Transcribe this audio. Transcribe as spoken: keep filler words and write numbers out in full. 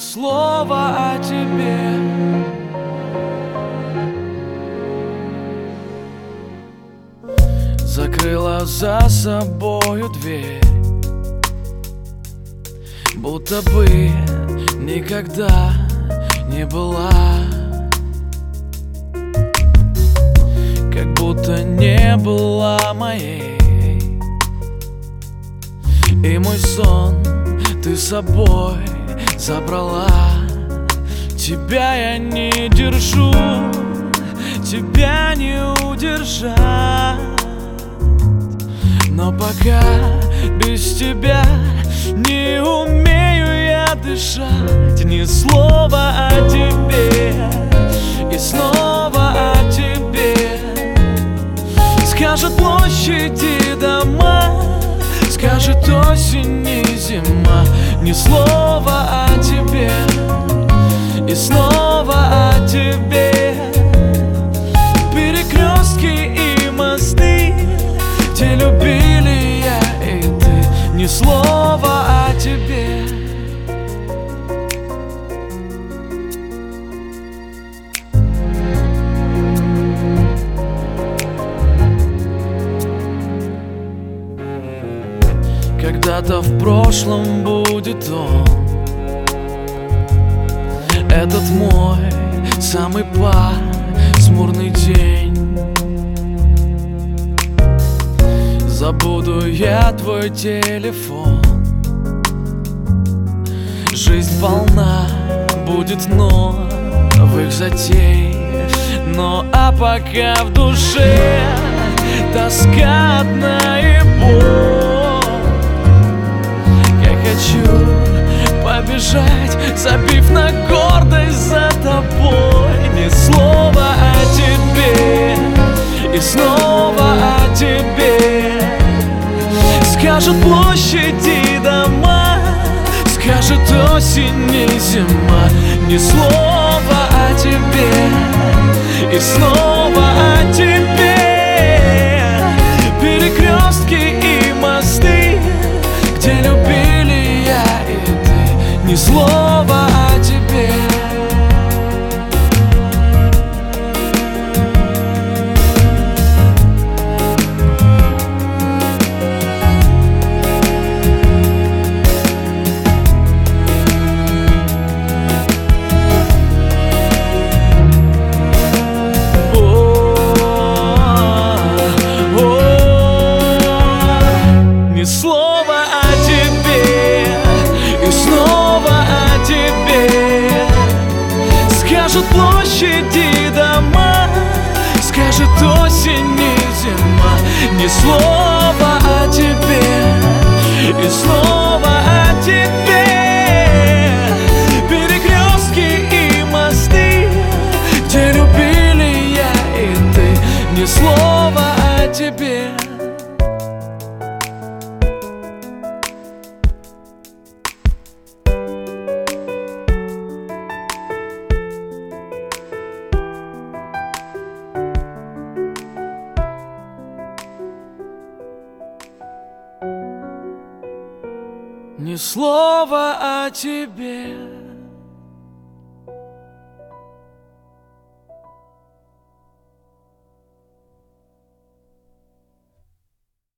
слова о тебе. Закрыла за собою дверь, будто бы никогда не была, как будто не была моей. И мой сон ты с собой забрала. Тебя я не держу, тебя не удержать. Но пока без тебя не умею я дышать. Ни слова о тебе и снова о тебе. Скажет площади дома, скажет осень и зима. Ни слова о тебе и снова о тебе. Перекрестки и мосты, где любили я и ты. Ни слова о тебе. Когда-то в прошлом будет он, этот мой самый пасмурный день. Забуду я твой телефон. Жизнь полна будет новых затей. Но а пока в душе тоска одна и боль. Хочу побежать, забив на гордость за тобой. Ни слова о тебе и снова о тебе. Скажут площади дома, скажет осень и зима. Ни слова о тебе и снова о тебе. Перекрестки и мосты, где любили я и ты. Ни слова о тебе. Ни слова о тебе и снова о тебе. Скажут площади дома, скажет осень и зима. Ни слова о тебе и снова о тебе. Перекрестки и мосты, где любили я и ты. Ни слова о тебе. Ни слова о тебе.